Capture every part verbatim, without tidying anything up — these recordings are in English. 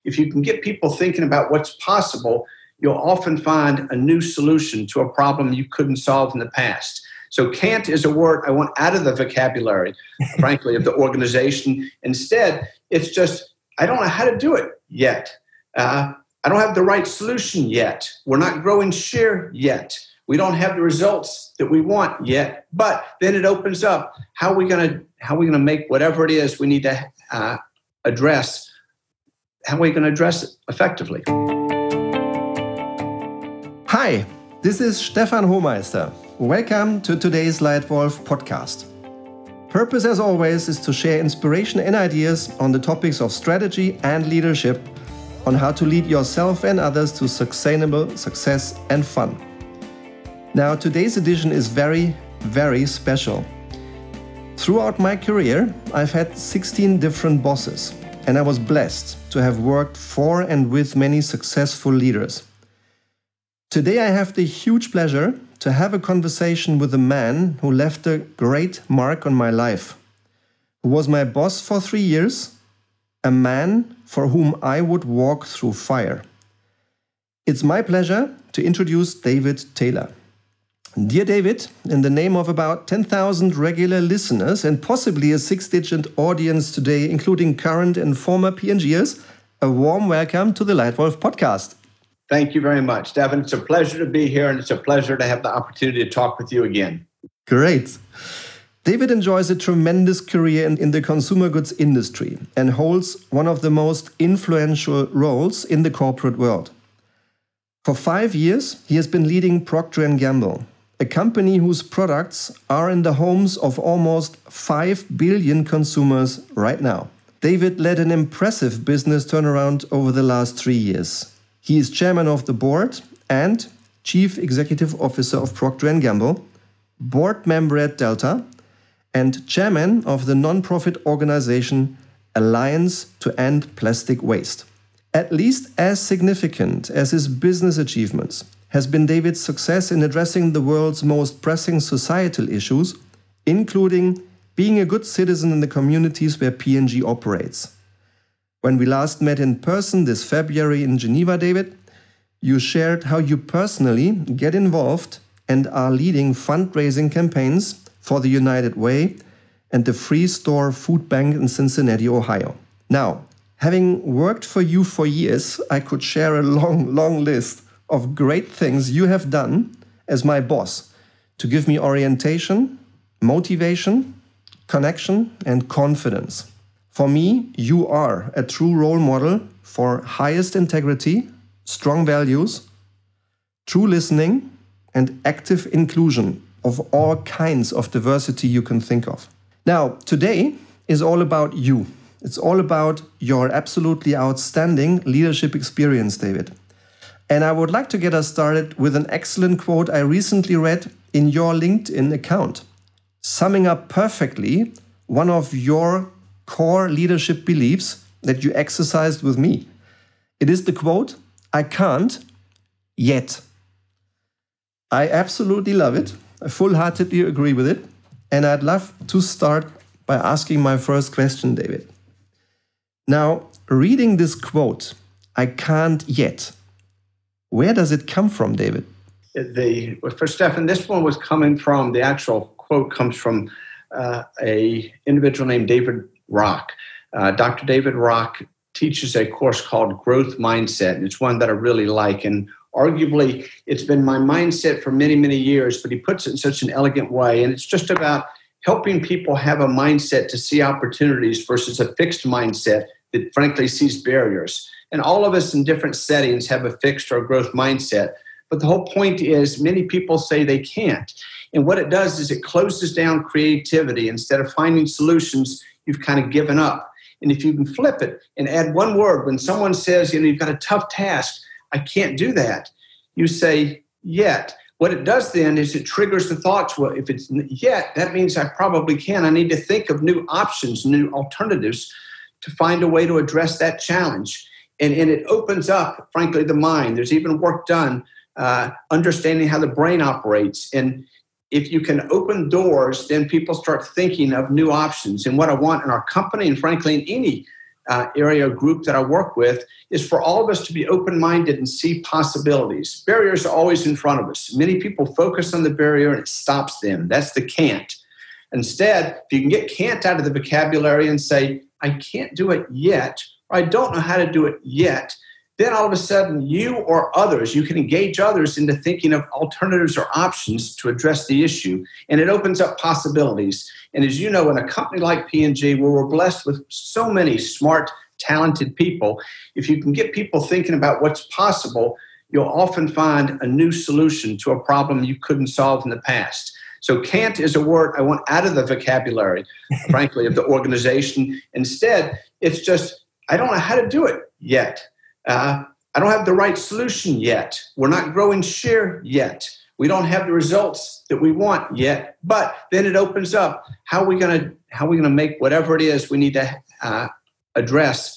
If you can get people thinking about what's possible, you'll often find a new solution to a problem you couldn't solve in the past. So can't is a word I want out of the vocabulary, frankly, of the organization. Instead, it's just, I don't know how to do it yet. Uh, I don't have the right solution yet. We're not growing share yet. We don't have the results that we want yet. But then it opens up, how are we going to how are we going to make whatever it is we need to uh, address, how are we going to address it effectively? Hi, this is Stefan Hohmeister. Welcome to today's Lightwolf podcast. Purpose, as always, is to share inspiration and ideas on the topics of strategy and leadership, on how to lead yourself and others to sustainable success and fun. Now, today's edition is very, very special. Throughout my career, I've had sixteen different bosses, and I was blessed to have worked for and with many successful leaders. Today, I have the huge pleasure to have a conversation with a man who left a great mark on my life, who was my boss for three years, a man for whom I would walk through fire. It's my pleasure to introduce David Taylor. Dear David, in the name of about ten thousand regular listeners and possibly a six-digit audience today, including current and former P and Gers, a warm welcome to the Lightwolf podcast. Thank you very much, Devin. It's a pleasure to be here, and it's a pleasure to have the opportunity to talk with you again. Great. David enjoys a tremendous career in, in the consumer goods industry and holds one of the most influential roles in the corporate world. For five years, he has been leading Procter and Gamble, a company whose products are in the homes of almost five billion consumers right now. David led an impressive business turnaround over the last three years. He is chairman of the board and chief executive officer of Procter and Gamble, board member at Delta, and chairman of the non-profit organization Alliance to End Plastic Waste. At least as significant as his business achievements has been David's success in addressing the world's most pressing societal issues, including being a good citizen in the communities where P and G operates. When we last met in person this February in Geneva, David, you shared how you personally get involved and are leading fundraising campaigns for the United Way and the Free Store Food Bank in Cincinnati, Ohio. Now, having worked for you for years, I could share a long, long list of great things you have done as my boss to give me orientation, motivation, connection, and confidence. For me, you are a true role model for highest integrity, strong values, true listening, and active inclusion of all kinds of diversity you can think of. Now, today is all about you. It's all about your absolutely outstanding leadership experience, David. And I would like to get us started with an excellent quote I recently read in your LinkedIn account, summing up perfectly one of your core leadership beliefs that you exercised with me. It is the quote, "I can't yet." I absolutely love it. I full-heartedly agree with it. And I'd love to start by asking my first question, David. Now, reading this quote, "I can't yet," where does it come from, David? The, for Stefan, this one was coming from, the actual quote comes from uh, a individual named David Rock. Uh, Doctor David Rock teaches a course called Growth Mindset, and it's one that I really like. And arguably, it's been my mindset for many, many years, but he puts it in such an elegant way. And it's just about helping people have a mindset to see opportunities versus a fixed mindset that frankly sees barriers. And all of us in different settings have a fixed or growth mindset. But the whole point is many people say they can't. And what it does is it closes down creativity. Instead of finding solutions, you've kind of given up. And if you can flip it and add one word, when someone says, you know, you've got a tough task, I can't do that, you say, yet. What it does then is it triggers the thoughts, well, if it's yet, that means I probably can. I need to think of new options, new alternatives to find a way to address that challenge. And, and it opens up, frankly, the mind. There's even work done uh, understanding how the brain operates. And if you can open doors, then people start thinking of new options. And what I want in our company and frankly in any uh, area group that I work with is for all of us to be open-minded and see possibilities. Barriers are always in front of us. Many people focus on the barrier and it stops them. That's the can't. Instead, if you can get can't out of the vocabulary and say, I can't do it yet, or I don't know how to do it yet, then all of a sudden you or others, you can engage others into thinking of alternatives or options to address the issue. And it opens up possibilities. And as you know, in a company like P and G, where we're blessed with so many smart, talented people, if you can get people thinking about what's possible, you'll often find a new solution to a problem you couldn't solve in the past. So can't is a word I want out of the vocabulary, frankly, of the organization. Instead, it's just, I don't know how to do it yet. Uh, I don't have the right solution yet. We're not growing share yet. We don't have the results that we want yet. But then it opens up. How are we going to how are we going to make whatever it is we need to uh, address?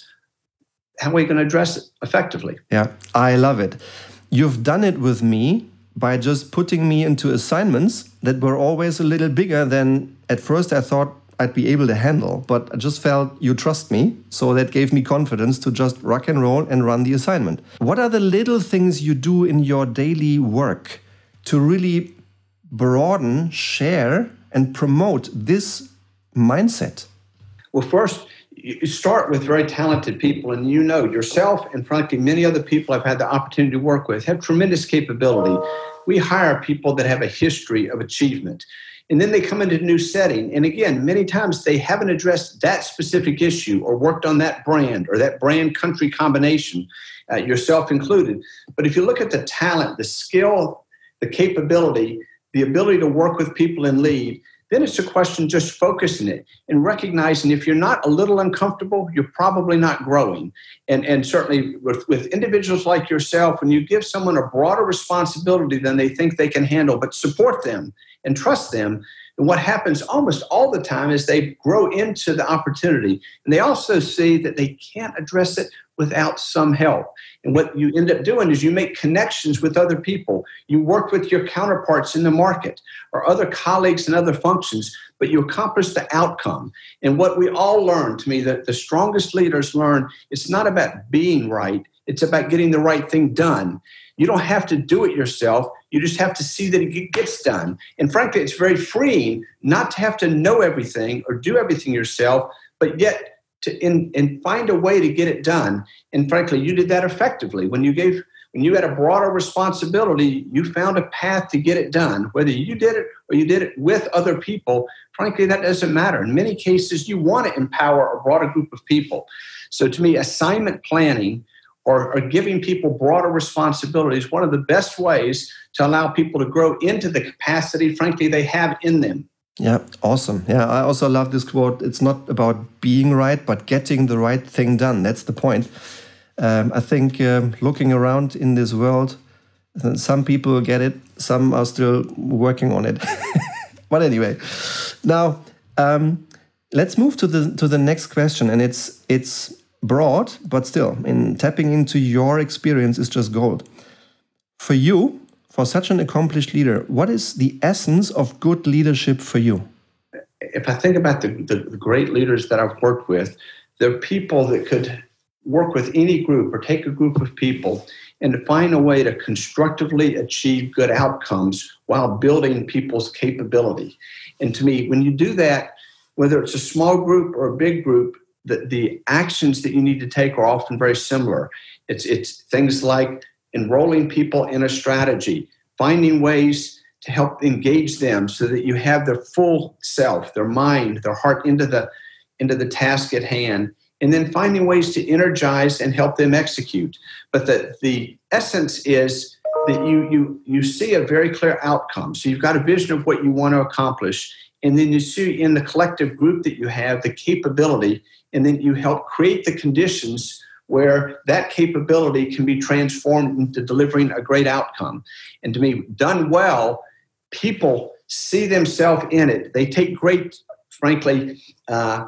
How are we going to address it effectively? Yeah, I love it. You've done it with me by just putting me into assignments that were always a little bigger than at first I thought I'd be able to handle, but I just felt you trust me, so that gave me confidence to just rock and roll and run the assignment. What are the little things you do in your daily work to really broaden, share, and promote this mindset? Well, first, you start with very talented people, and you know yourself and frankly many other people I've had the opportunity to work with have tremendous capability. We hire people that have a history of achievement. And then they come into a new setting. And again, many times they haven't addressed that specific issue or worked on that brand or that brand country combination, uh, yourself included. But if you look at the talent, the skill, the capability, the ability to work with people and lead, then it's a question just focusing it and recognizing if you're not a little uncomfortable, you're probably not growing. And, and certainly with, with individuals like yourself, when you give someone a broader responsibility than they think they can handle, but support them and trust them, and what happens almost all the time is they grow into the opportunity. And they also see that they can't address it without some help. And what you end up doing is you make connections with other people. You work with your counterparts in the market or other colleagues in other functions, but you accomplish the outcome. And what we all learn, to me, that the strongest leaders learn, it's not about being right. It's about getting the right thing done. You don't have to do it yourself. You just have to see that it gets done. And frankly, it's very freeing not to have to know everything or do everything yourself, but yet to in, and find a way to get it done. And frankly, you did that effectively. When you gave, when you had a broader responsibility, you found a path to get it done. Whether you did it or you did it with other people, frankly, that doesn't matter. In many cases, you want to empower a broader group of people. So to me, assignment planning or, or giving people broader responsibilities, one of the best ways to allow people to grow into the capacity, frankly, they have in them. Yeah, awesome. Yeah, I also love this quote. It's not about being right, but getting the right thing done. That's the point. Um, I think um, looking around in this world, some people get it, some are still working on it. But anyway, now um, let's move to the to the next question, and it's it's broad, but still, in tapping into your experience is just gold. For you, for such an accomplished leader, what is the essence of good leadership for you? If I think about the, the, the great leaders that I've worked with, they're people that could work with any group or take a group of people and to find a way to constructively achieve good outcomes while building people's capability. And to me, when you do that, whether it's a small group or a big group, the, the actions that you need to take are often very similar. It's, it's things like enrolling people in a strategy, finding ways to help engage them so that you have their full self, their mind, their heart into the, into the task at hand, and then finding ways to energize and help them execute. But the, the essence is that you, you, you see a very clear outcome. So you've got a vision of what you want to accomplish, and then you see in the collective group that you have the capability, and then you help create the conditions where that capability can be transformed into delivering a great outcome. And to me, done well, people see themselves in it. They take great, frankly, uh,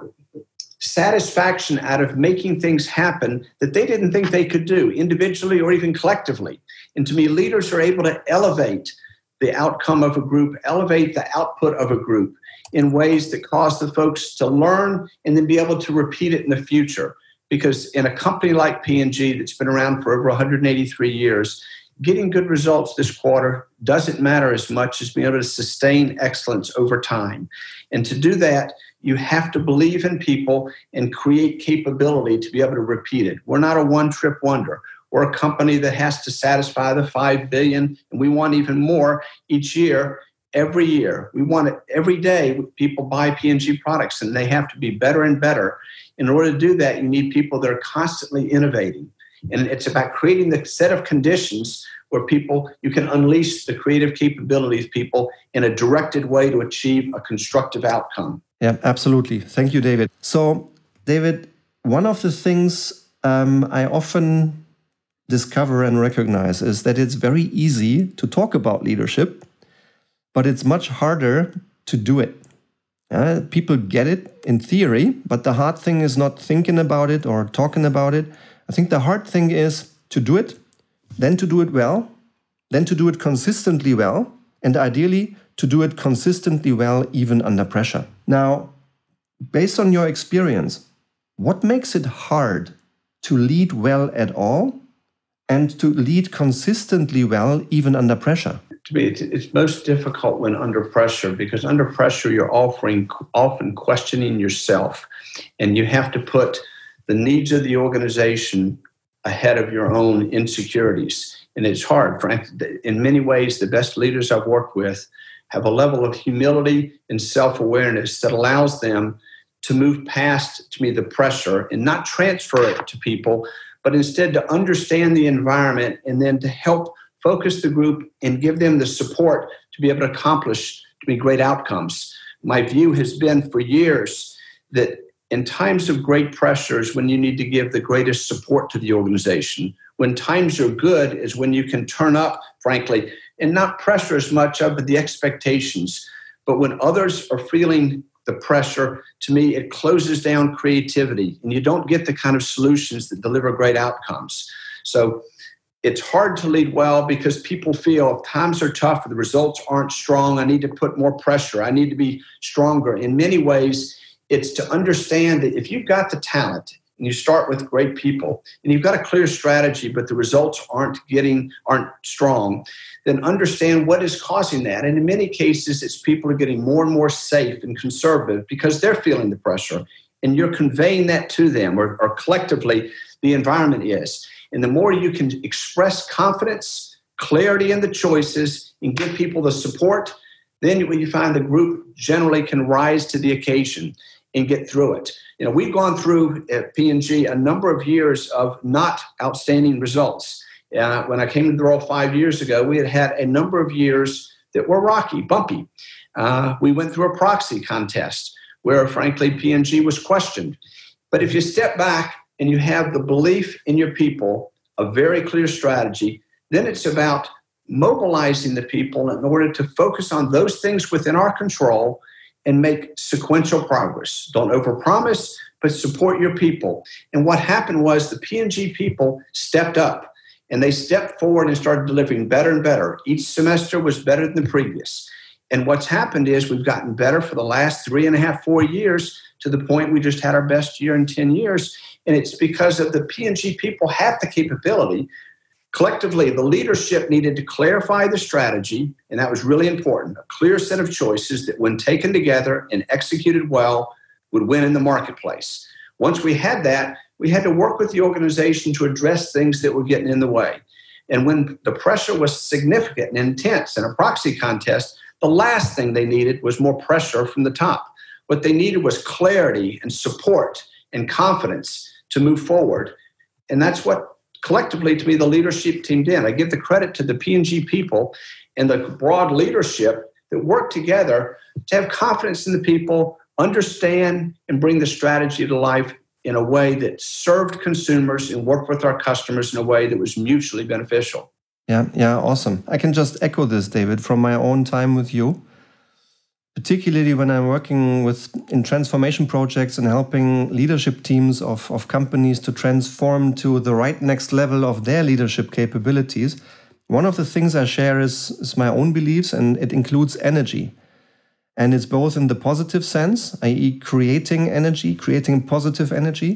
satisfaction out of making things happen that they didn't think they could do, individually or even collectively. And to me, leaders are able to elevate the outcome of a group, elevate the output of a group in ways that cause the folks to learn and then be able to repeat it in the future. because in a company like P and G that's been around for over one hundred eighty-three years, getting good results this quarter doesn't matter as much as being able to sustain excellence over time. And to do that, you have to believe in people and create capability to be able to repeat it. We're not a one-trip wonder. We're a company that has to satisfy the five billion dollars, and we want even more each year, every year. We want it every day. People buy P and G products, and they have to be better and better. In order to do that, you need people that are constantly innovating. And it's about creating the set of conditions where people, you can unleash the creative capabilities of people in a directed way to achieve a constructive outcome. Yeah, absolutely. Thank you, David. So, David, one of the things um, I often discover and recognize is that it's very easy to talk about leadership, but it's much harder to do it. Uh, people get it in theory, but the hard thing is not thinking about it or talking about it. I think the hard thing is to do it, then to do it well, then to do it consistently well, and ideally to do it consistently well even under pressure. Now, based on your experience, what makes it hard to lead well at all and to lead consistently well even under pressure? To me, it's, it's most difficult when under pressure, because under pressure, you're offering, often questioning yourself, and you have to put the needs of the organization ahead of your own insecurities. And it's hard. Frankly, in many ways, the best leaders I've worked with have a level of humility and self-awareness that allows them to move past, to me, the pressure and not transfer it to people, but instead to understand the environment and then to help focus the group and give them the support to be able to accomplish, to be great outcomes. My view has been for years that in times of great pressure is when you need to give the greatest support to the organization. When times are good is when you can turn up, frankly, and not pressure as much of the expectations. But when others are feeling the pressure, to me, it closes down creativity, and you don't get the kind of solutions that deliver great outcomes. So it's hard to lead well because people feel if times are tough, the results aren't strong, I need to put more pressure, I need to be stronger. In many ways, it's to understand that if you've got the talent and you start with great people and you've got a clear strategy, but the results aren't getting, aren't strong, then understand what is causing that. And in many cases, it's people are getting more and more safe and conservative because they're feeling the pressure. And you're conveying that to them, or, or collectively, the environment is. And the more you can express confidence, clarity in the choices, and give people the support, then when you find the group generally can rise to the occasion and get through it. You know, we've gone through at P and G a number of years of not outstanding results. Uh, when I came to the role five years ago, we had had a number of years that were rocky, bumpy. Uh, we went through a proxy contest where, frankly, P and G was questioned. But if you step back and you have the belief in your people, a very clear strategy, then it's about mobilizing the people in order to focus on those things within our control and make sequential progress. Don't overpromise, but support your people. And what happened was the P and G people stepped up, and they stepped forward and started delivering better and better. Each semester was better than the previous. And what's happened is we've gotten better for the last three and a half, four years to the point we just had our best year in ten years. And it's because of the P and G people have the capability. Collectively, the leadership needed to clarify the strategy, and that was really important. A clear set of choices that, when taken together and executed well, would win in the marketplace. Once we had that, we had to work with the organization to address things that were getting in the way. And when the pressure was significant and intense in a proxy contest, the last thing they needed was more pressure from the top. What they needed was clarity and support and confidence to move forward. And that's what collectively, to me, the leadership team did. I give the credit to the P and G people and the broad leadership that worked together to have confidence in the people, understand and bring the strategy to life in a way that served consumers and worked with our customers in a way that was mutually beneficial. Yeah, yeah, awesome. I can just echo this, David, from my own time with you. Particularly when I'm working with in transformation projects and helping leadership teams of, of companies to transform to the right next level of their leadership capabilities, one of the things I share is, is my own beliefs, and it includes energy. And it's both in the positive sense, that is creating energy, creating positive energy,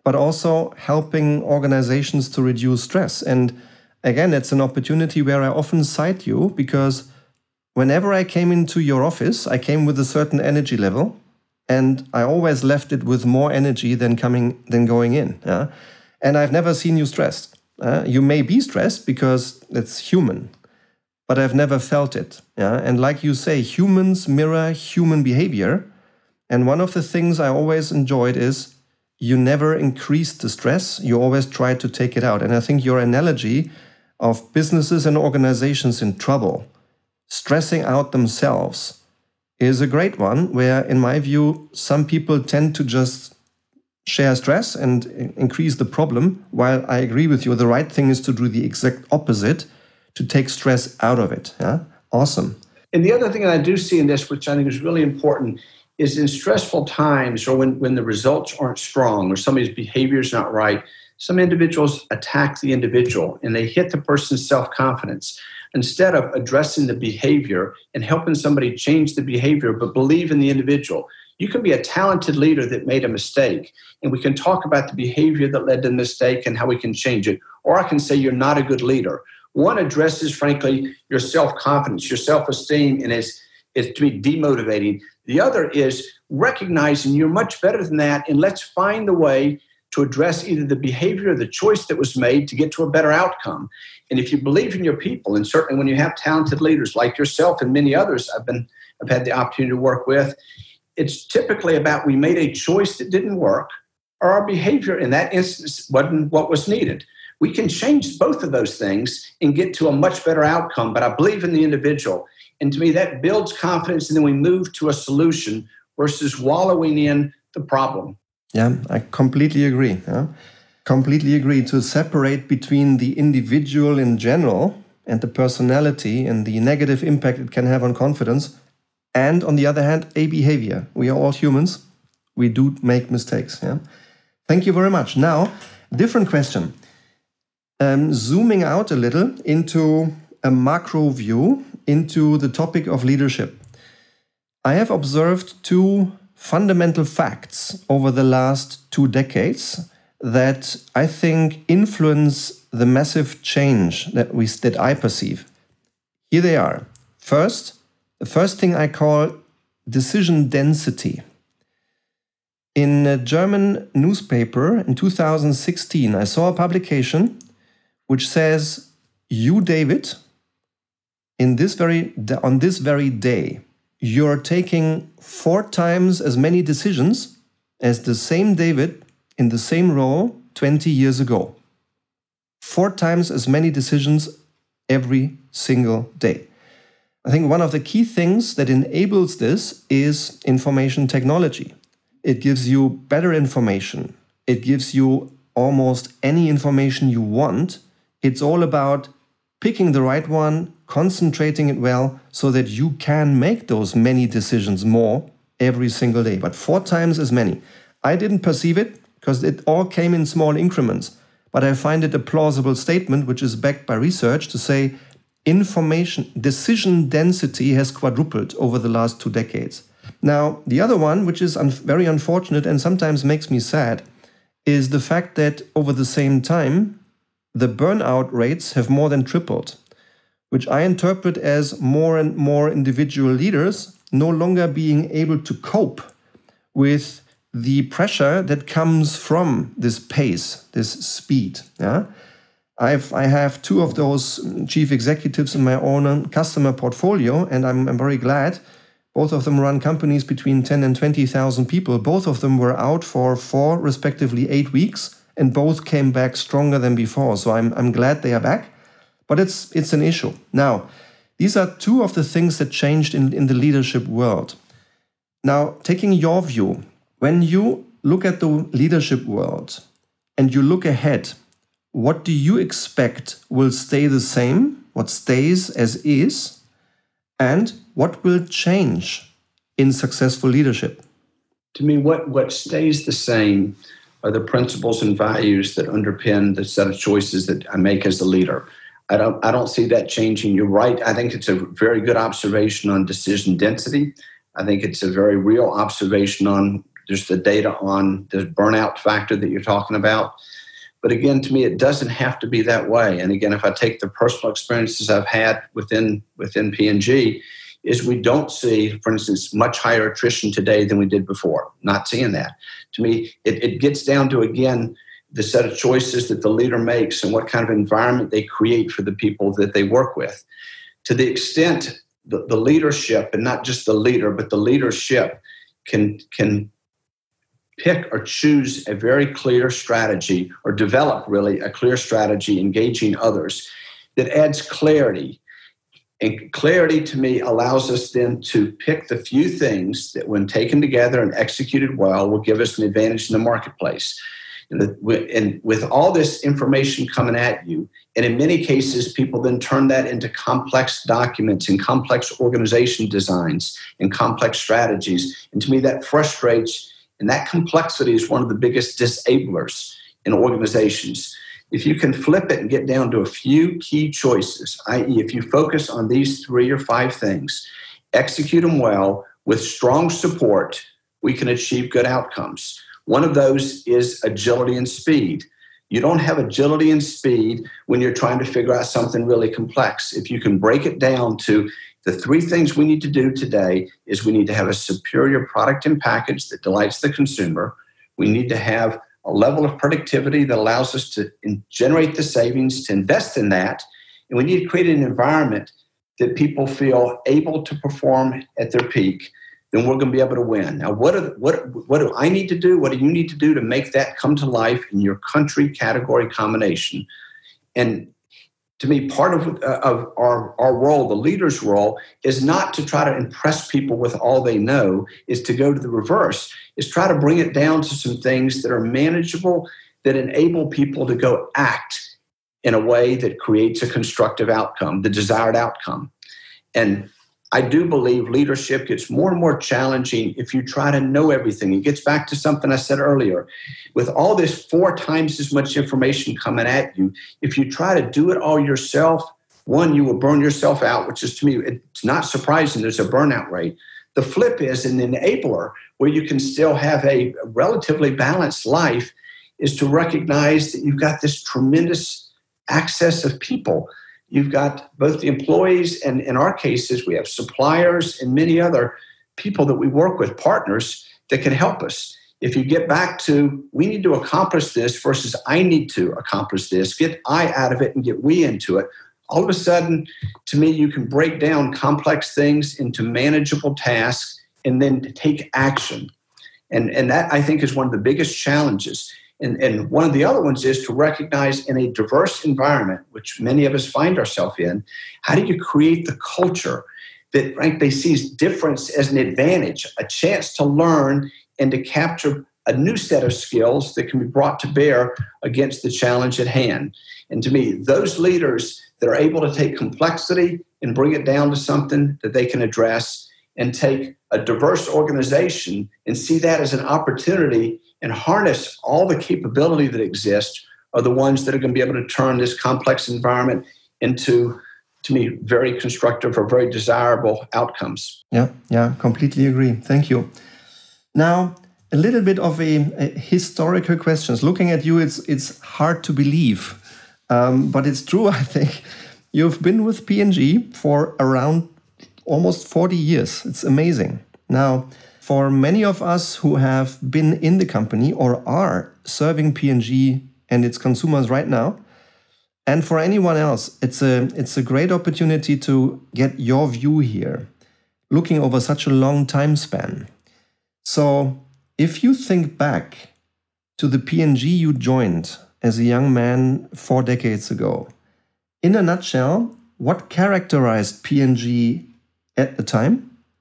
but also helping organizations to reduce stress. And again, it's an opportunity where I often cite you, because whenever I came into your office, I came with a certain energy level, and I always left it with more energy than coming than going in. Yeah? And I've never seen you stressed. Uh, you may be stressed because it's human, but I've never felt it. Yeah? And like you say, humans mirror human behavior. And one of the things I always enjoyed is you never increased the stress. You always tried to take it out. And I think your analogy of businesses and organizations in trouble stressing out themselves is a great one, where, in my view, some people tend to just share stress and increase the problem, while I agree with you, the right thing is to do the exact opposite, to take stress out of it. Yeah? Awesome. And the other thing I do see in this, which I think is really important, is in stressful times, or when, when the results aren't strong, or somebody's behavior is not right, some individuals attack the individual and they hit the person's self-confidence. Instead of addressing the behavior and helping somebody change the behavior, but believe in the individual. You can be a talented leader that made a mistake, and we can talk about the behavior that led to the mistake and how we can change it. Or I can say you're not a good leader. One addresses, frankly, your self-confidence, your self-esteem, and is, is to be demotivating. The other is recognizing you're much better than that, and let's find a way to address either the behavior or the choice that was made to get to a better outcome. And if you believe in your people, and certainly when you have talented leaders like yourself and many others I've been I've had the opportunity to work with, it's typically about we made a choice that didn't work, or our behavior in that instance wasn't what was needed. We can change both of those things and get to a much better outcome, but I believe in the individual. And to me, that builds confidence, and then we move to a solution versus wallowing in the problem. Yeah, I completely agree. Yeah? Completely agree. To separate between the individual in general and the personality and the negative impact it can have on confidence, and on the other hand, a behavior. We are all humans. We do make mistakes. Yeah. Thank you very much. Now, different question. Um, zooming out a little into a macro view into the topic of leadership. I have observed two fundamental facts over the last two decades that I think influence the massive change that we that I perceive. Here they are. First, the first thing I call decision density. In a German newspaper in two thousand sixteen, I saw a publication which says, you, David, in this very on this very day, you're taking four times as many decisions as the same David in the same role twenty years ago. Four times as many decisions every single day. I think one of the key things that enables this is information technology. It gives you better information. It gives you almost any information you want. It's all about picking the right one, concentrating it well, so that you can make those many decisions more every single day, but four times as many. I didn't perceive it because it all came in small increments, but I find it a plausible statement which is backed by research to say information, decision density has quadrupled over the last two decades. Now, the other one, which is un- very unfortunate and sometimes makes me sad, is the fact that over the same time, the burnout rates have more than tripled, which I interpret as more and more individual leaders no longer being able to cope with the pressure that comes from this pace, this speed. Yeah? I've, I have two of those chief executives in my own customer portfolio, and I'm, I'm very glad. Both of them run companies between ten and twenty thousand people. Both of them were out for four, respectively eight weeks, and both came back stronger than before. So I'm, I'm glad they are back, but it's, it's an issue. Now, these are two of the things that changed in, in the leadership world. Now, taking your view, when you look at the leadership world and you look ahead, what do you expect will stay the same, what stays as is, and what will change in successful leadership? To me, what, what stays the same are the principles and values that underpin the set of choices that I make as a leader. I don't, I don't see that changing. You're right. I think it's a very good observation on decision density. I think it's a very real observation on There's the data on the burnout factor that you're talking about. But again, to me, it doesn't have to be that way. And again, if I take the personal experiences I've had within within P and G, is we don't see, for instance, much higher attrition today than we did before. Not seeing that. To me, it, it gets down to, again, the set of choices that the leader makes and what kind of environment they create for the people that they work with. To the extent the, the leadership, and not just the leader, but the leadership can, can pick or choose a very clear strategy, or develop really a clear strategy engaging others that adds clarity. And clarity, to me, allows us then to pick the few things that, when taken together and executed well, will give us an advantage in the marketplace. And with all this information coming at you, and in many cases, people then turn that into complex documents and complex organization designs and complex strategies. And to me, that frustrates, and that complexity is one of the biggest disablers in organizations. If you can flip it and get down to a few key choices, that is, if you focus on these three or five things, execute them well with strong support, we can achieve good outcomes. One of those is agility and speed. You don't have agility and speed when you're trying to figure out something really complex. If you can break it down to the three things we need to do today, is we need to have a superior product and package that delights the consumer. We need to have a level of productivity that allows us to generate the savings to invest in that. And we need to create an environment that people feel able to perform at their peak. Then we're going to be able to win. Now, what, are, what, what do I need to do? What do you need to do to make that come to life in your country category combination? And to me, part of, uh, of our, our role, the leader's role, is not to try to impress people with all they know, is to go to the reverse, is try to bring it down to some things that are manageable, that enable people to go act in a way that creates a constructive outcome, the desired outcome. And I do believe leadership gets more and more challenging if you try to know everything. It gets back to something I said earlier. With all this four times as much information coming at you, if you try to do it all yourself, one, you will burn yourself out, which is, to me, it's not surprising there's a burnout rate. The flip is an enabler where you can still have a relatively balanced life, is to recognize that you've got this tremendous access of people. You've got both the employees, and in our cases, we have suppliers and many other people that we work with, partners that can help us. If you get back to, we need to accomplish this versus I need to accomplish this, get I out of it and get we into it, all of a sudden, to me, you can break down complex things into manageable tasks and then take action. And, and that, I think, is one of the biggest challenges. And, and one of the other ones is to recognize, in a diverse environment, which many of us find ourselves in, how do you create the culture that, frankly, sees difference as an advantage, a chance to learn and to capture a new set of skills that can be brought to bear against the challenge at hand. And to me, those leaders that are able to take complexity and bring it down to something that they can address, and take a diverse organization and see that as an opportunity and harness all the capability that exists, are the ones that are going to be able to turn this complex environment into, to me, very constructive or very desirable outcomes. Yeah, yeah, completely agree. Thank you. Now, a little bit of a, a historical questions. Looking at you, it's it's hard to believe, um, but it's true. I think you've been with P and G for around almost forty years. It's amazing. Now, for many of us who have been in the company or are serving P and G and its consumers right now, and for anyone else, it's a it's a great opportunity to get your view here, looking over such a long time span. So, if you think back to the P and G you joined as a young man four decades ago, in a nutshell, what characterized P and G at the time?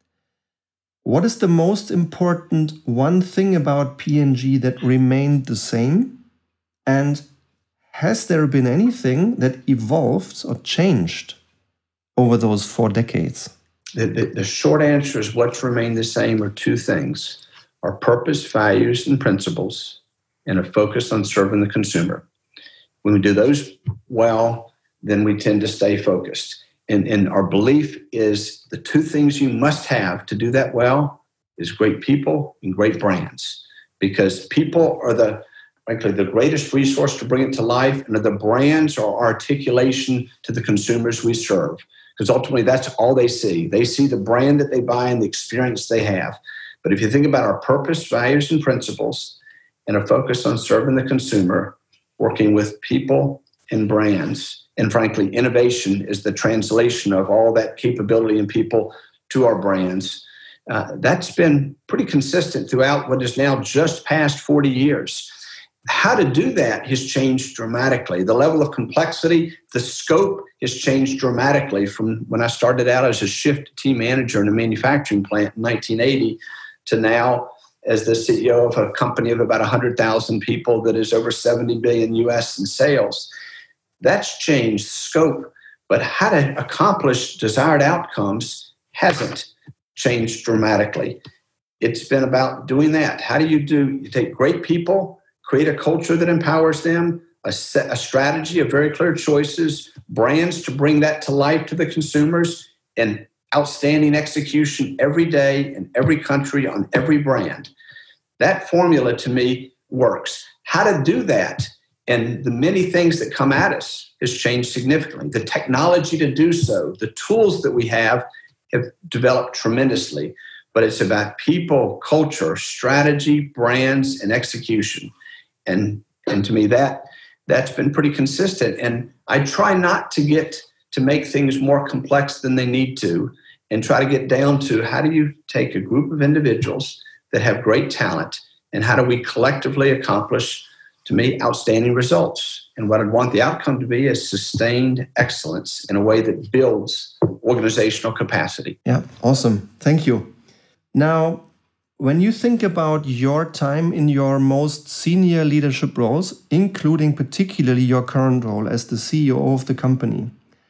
What is the most important one thing about P and G that remained the same? And has there been anything that evolved or changed over those four decades? The, the, the short answer is what's remained the same are two things: our purpose, values, and principles, and a focus on serving the consumer. When we do those well, then we tend to stay focused. And, and our belief is the two things you must have to do that well is great people and great brands, because people are the, frankly, the greatest resource to bring it to life, and the brands are articulation to the consumers we serve, because ultimately that's all they see. They see the brand that they buy and the experience they have. But if you think about our purpose, values, and principles, and a focus on serving the consumer, working with people and brands, and frankly, innovation is the translation of all that capability in people to our brands. Uh, that's been pretty consistent throughout what is now just past forty years. How to do that has changed dramatically. The level of complexity, the scope has changed dramatically from when I started out as a shift team manager in a manufacturing plant in nineteen eighty to now as the C E O of a company of about one hundred thousand people that is over seventy billion U S in sales. That's changed scope, but how to accomplish desired outcomes hasn't changed dramatically. It's been about doing that. How do you do? You take great people, create a culture that empowers them, a, set, a strategy of very clear choices, brands to bring that to life to the consumers, and outstanding execution every day in every country on every brand. That formula to me works. How to do that and the many things that come at us has changed significantly. The technology to do so, the tools that we have have developed tremendously, but it's about people, culture, strategy, brands, and execution. And, and to me, that, that's been pretty consistent. And I try not to get to make things more complex than they need to, and try to get down to how do you take a group of individuals that have great talent, and how do we collectively accomplish, to me, outstanding results. And what I'd want the outcome to be is sustained excellence in a way that builds organizational capacity. Yeah, awesome. Thank you. Now, when you think about your time in your most senior leadership roles, including particularly your current role as the C E O of the company,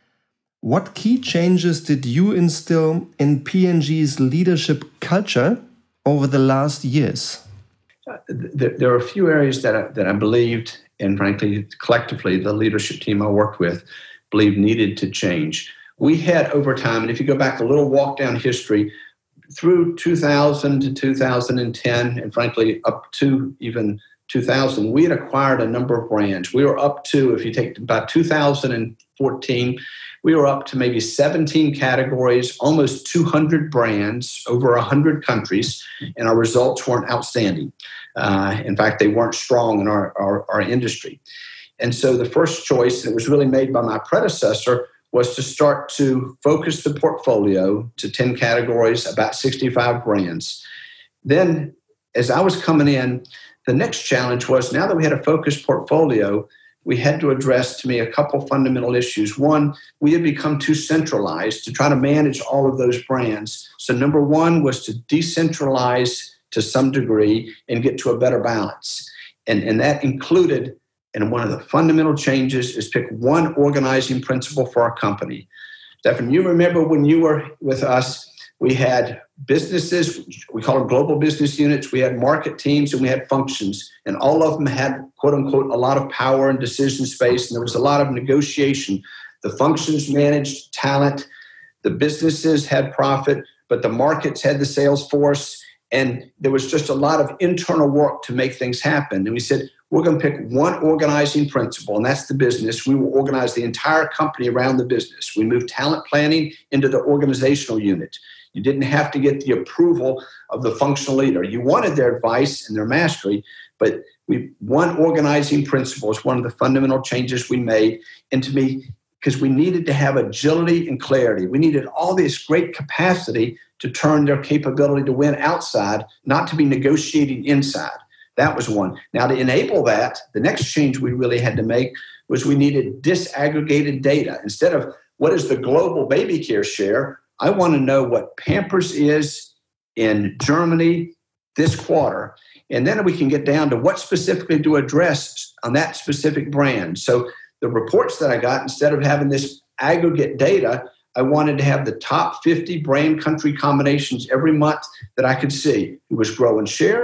what key changes did you instill in P and G's leadership culture over the last years? Uh, th- there are a few areas that I, that I believed, and frankly, collectively, the leadership team I worked with believed needed to change. We had over time, and if you go back a little walk down history, through two thousand to two thousand ten, and frankly, up to even two thousand, we had acquired a number of brands. We were up to, if you take about two thousand fourteen, we were up to maybe seventeen categories, almost two hundred brands, over one hundred countries, and our results weren't outstanding. Uh, in fact, they weren't strong in our, our, our industry. And so the first choice that was really made by my predecessor was to start to focus the portfolio to ten categories, about sixty-five brands. Then, as I was coming in, the next challenge was, now that we had a focused portfolio, we had to address, to me, a couple fundamental issues. One, we had become too centralized to try to manage all of those brands. So number one was to decentralize to some degree and get to a better balance. And, and that included, and one of the fundamental changes is pick one organizing principle for our company. Stefan, you remember when you were with us, we had businesses, we call them global business units, we had market teams, and we had functions. And all of them had, quote unquote, a lot of power and decision space, and there was a lot of negotiation. The functions managed talent, the businesses had profit, but the markets had the sales force, and there was just a lot of internal work to make things happen. And we said, we're going to pick one organizing principle, and that's the business. We will organize the entire company around the business. We moved talent planning into the organizational unit. You didn't have to get the approval of the functional leader. You wanted their advice and their mastery, but we one organizing principle is one of the fundamental changes we made. And to me, because we needed to have agility and clarity. We needed all this great capacity to turn their capability to win outside, not to be negotiating inside. That was one. Now, to enable that, the next change we really had to make was we needed disaggregated data. Instead of what is the global baby care share, I want to know what Pampers is in Germany this quarter. And then we can get down to what specifically to address on that specific brand. So the reports that I got, instead of having this aggregate data, I wanted to have the top fifty brand country combinations every month that I could see. Who was growing share, who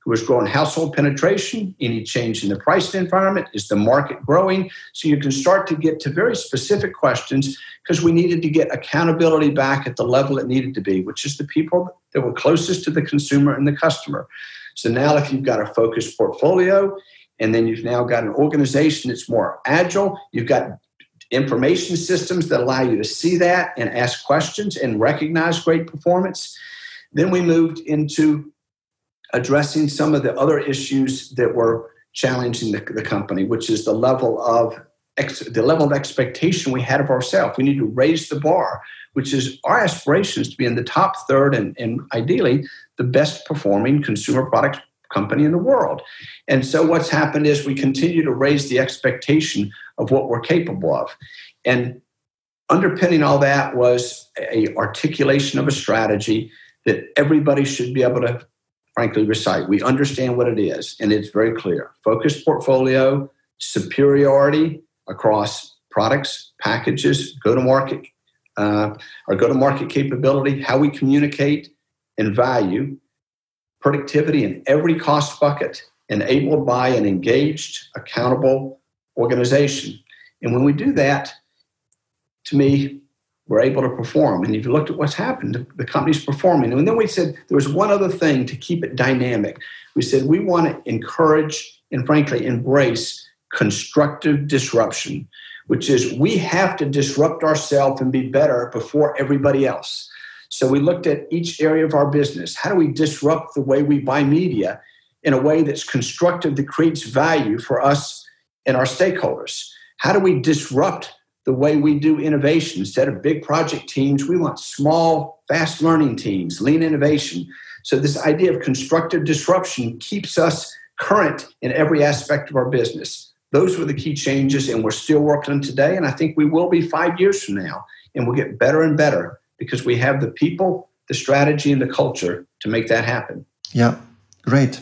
who was growing household penetration, any change in the price environment, is the market growing? So you can start to get to very specific questions because we needed to get accountability back at the level it needed to be, which is the people that were closest to the consumer and the customer. So now if you've got a focused portfolio and then you've now got an organization that's more agile, you've got information systems that allow you to see that and ask questions and recognize great performance. Then we moved into addressing some of the other issues that were challenging the, the company, which is the level of ex, the level of expectation we had of ourselves. We need to raise the bar, which is our aspirations to be in the top third and, and ideally the best performing consumer product company in the world. And so what's happened is we continue to raise the expectation of what we're capable of. And underpinning all that was a articulation of a strategy that everybody should be able to frankly recite. We understand what it is, and it's very clear. Focused portfolio, superiority across products, packages, go-to-market, uh, our go-to-market capability, how we communicate, and value, productivity in every cost bucket, enabled by an engaged, accountable organization. And when we do that, to me, we're able to perform. And if you looked at what's happened, the company's performing. And then we said there was one other thing to keep it dynamic. We said we want to encourage and frankly embrace constructive disruption, which is we have to disrupt ourselves and be better before everybody else. So we looked at each area of our business. How do we disrupt the way we buy media in a way that's constructive, that creates value for us and our stakeholders? How do we disrupt the way we do innovation? Instead of big project teams, we want small, fast learning teams, lean innovation. So this idea of constructive disruption keeps us current in every aspect of our business. Those were the key changes, and we're still working on today. And I think we will be five years from now, and we'll get better and better because we have the people, the strategy, and the culture to make that happen. Yeah, great.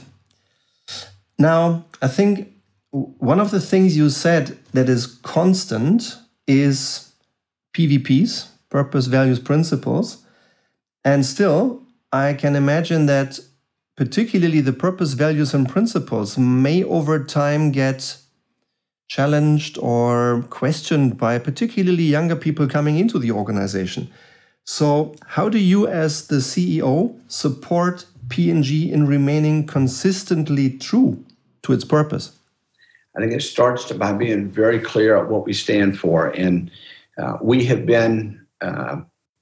Now, I think one of the things you said that is constant is P V Ps, purpose, values, principles. And still, I can imagine that particularly the purpose, values, and principles may over time get challenged or questioned by particularly younger people coming into the organization. So how do you as the C E O support P and G in remaining consistently true to its purpose? I think it starts by being very clear at what we stand for. And uh, we have been uh,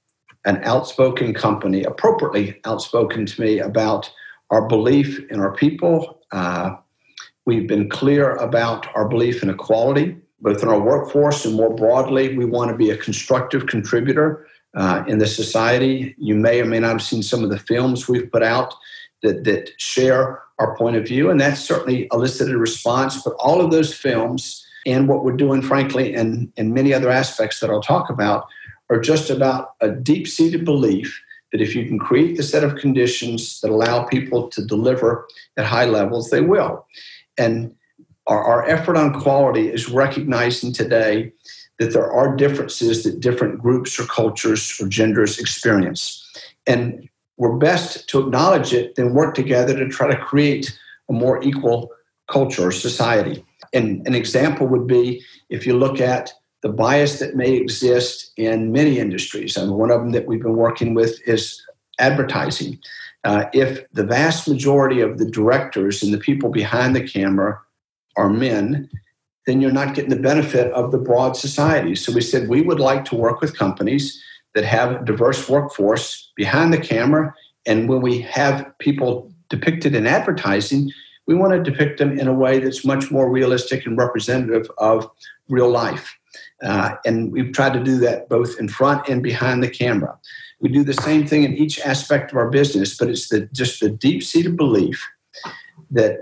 an outspoken company, appropriately outspoken to me, about our belief in our people. Uh, we've been clear about our belief in equality, both in our workforce and more broadly. We want to be a constructive contributor uh, in the society. You may or may not have seen some of the films we've put out that, that share our point of view, and that's certainly elicited a response. But all of those films and what we're doing, frankly, and, and many other aspects that I'll talk about are just about a deep-seated belief that if you can create the set of conditions that allow people to deliver at high levels, they will. And our, our effort on quality is recognizing today that there are differences that different groups or cultures or genders experience. And we're best to acknowledge it than work together to try to create a more equal culture or society. And an example would be if you look at the bias that may exist in many industries. And one of them that we've been working with is advertising. Uh, if the vast majority of the directors and the people behind the camera are men, then you're not getting the benefit of the broad society. So we said we would like to work with companies that have a diverse workforce behind the camera. And when we have people depicted in advertising, we want to depict them in a way that's much more realistic and representative of real life. Uh, and we've tried to do that both in front and behind the camera. We do the same thing in each aspect of our business, but it's the, just the deep-seated belief that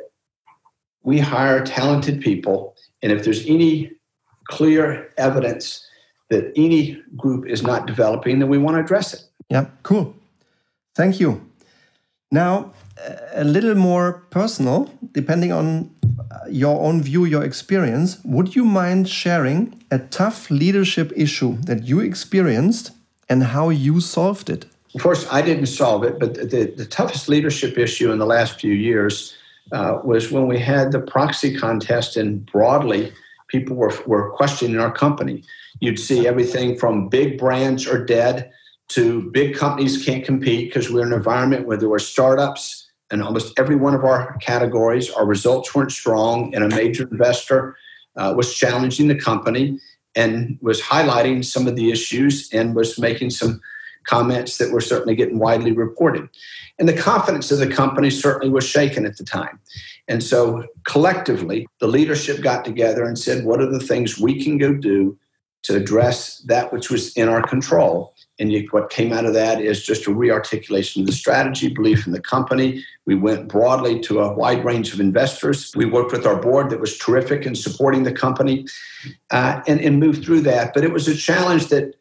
we hire talented people, and if there's any clear evidence that any group is not developing, then we want to address it. Yeah, cool. Thank you. Now, a little more personal, depending on your own view, your experience, would you mind sharing a tough leadership issue that you experienced and how you solved it? Of course, I didn't solve it, but the, the toughest leadership issue in the last few years uh, was when we had the proxy contest, and broadly, people were, were questioning our company. You'd see everything from big brands are dead to big companies can't compete because we're in an environment where there were startups in almost every one of our categories. Our results weren't strong, and a major investor uh, was challenging the company and was highlighting some of the issues and was making some comments that were certainly getting widely reported. And the confidence of the company certainly was shaken at the time. And so collectively, the leadership got together and said, what are the things we can go do to address that which was in our control? And you, what came out of that is just a rearticulation of the strategy, belief in the company. We went broadly to a wide range of investors. We worked with our board that was terrific in supporting the company uh, and, and moved through that. But it was a challenge that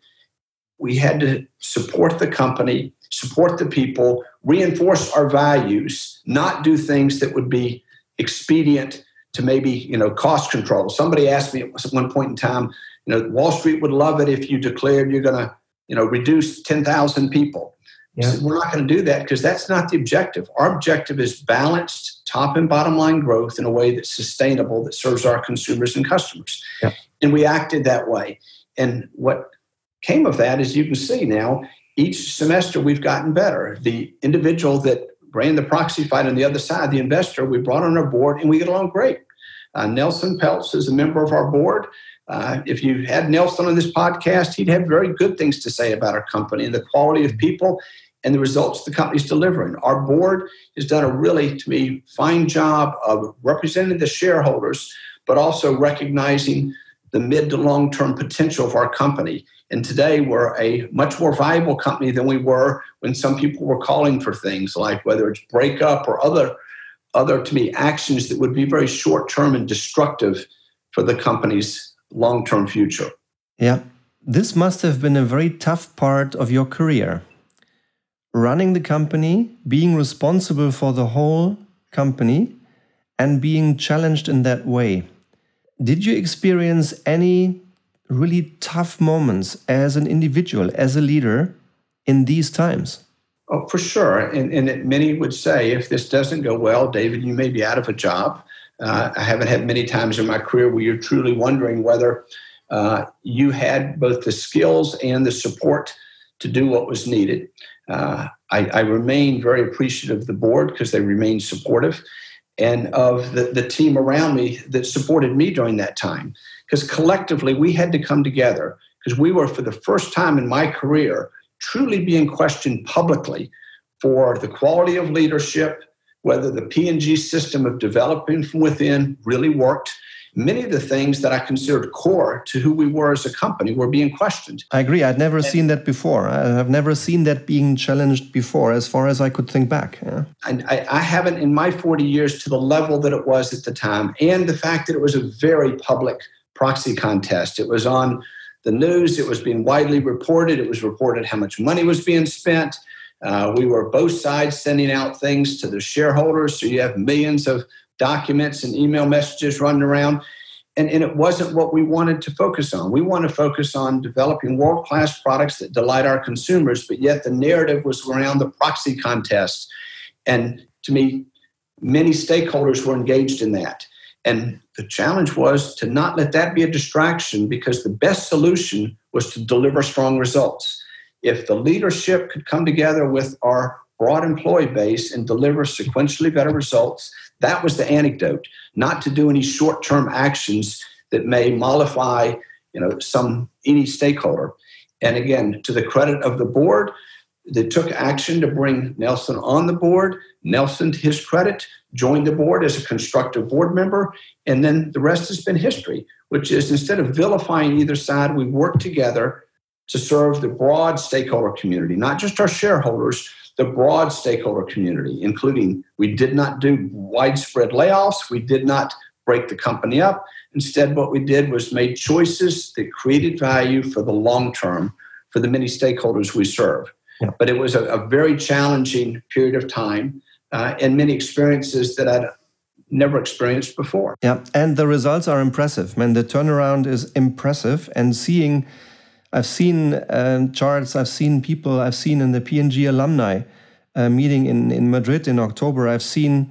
we had to support the company, support the people, reinforce our values, not do things that would be expedient to maybe, you know, cost control. Somebody asked me at one point in time, you know, Wall Street would love it if you declared you're going to, you know, reduce ten thousand people. Yeah. I said, we're not going to do that because that's not the objective. Our objective is balanced top and bottom line growth in a way that's sustainable, that serves our consumers and customers. Yeah. And we acted that way. And what came of that, as you can see now, each semester we've gotten better. The individual that ran the proxy fight on the other side, the investor, we brought on our board and we get along great. Uh, Nelson Peltz is a member of our board. Uh, if you had Nelson on this podcast, he'd have very good things to say about our company and the quality of people and the results the company's delivering. Our board has done a really, to me, fine job of representing the shareholders, but also recognizing the mid to long-term potential of our company. And today we're a much more viable company than we were when some people were calling for things like whether it's breakup or other, other to me, actions that would be very short-term and destructive for the company's long-term future. Yeah, this must have been a very tough part of your career. Running the company, being responsible for the whole company, and being challenged in that way. Did you experience any really tough moments as an individual, as a leader in these times? Oh, for sure. And, and many would say, if this doesn't go well, David, you may be out of a job. Uh, I haven't had many times in my career where you're truly wondering whether uh, you had both the skills and the support to do what was needed. Uh, I, I remain very appreciative of the board because they remain supportive, and of the, the team around me that supported me during that time. Because collectively, we had to come together because we were, for the first time in my career, truly being questioned publicly for the quality of leadership, whether the P and G system of developing from within really worked. Many of the things that I considered core to who we were as a company were being questioned. I agree. I'd never and, seen that before. I've never seen that being challenged before, as far as I could think back. Yeah. I, I haven't in my forty years to the level that it was at the time, and the fact that it was a very public proxy contest. It was on the news. It was being widely reported. It was reported how much money was being spent. Uh, we were both sides sending out things to the shareholders. So you have millions of documents and email messages running around. And, and it wasn't what we wanted to focus on. We want to focus on developing world-class products that delight our consumers, but yet the narrative was around the proxy contest. And to me, many stakeholders were engaged in that. And the challenge was to not let that be a distraction, because the best solution was to deliver strong results. If the leadership could come together with our broad employee base and deliver sequentially better results, that was the antidote, not to do any short-term actions that may mollify, you know, some any stakeholder. And again, to the credit of the board, they took action to bring Nelson on the board. Nelson, to his credit, joined the board as a constructive board member. And then the rest has been history, which is instead of vilifying either side, we worked together to serve the broad stakeholder community, not just our shareholders, the broad stakeholder community, including we did not do widespread layoffs. We did not break the company up. Instead, what we did was made choices that created value for the long term for the many stakeholders we serve. Yeah. But it was a, a very challenging period of time uh, and many experiences that I'd never experienced before. Yeah, and the results are impressive. Man, the turnaround is impressive. And seeing, I've seen uh, charts, I've seen people, I've seen in the P and G alumni uh, meeting in, in Madrid in October, I've seen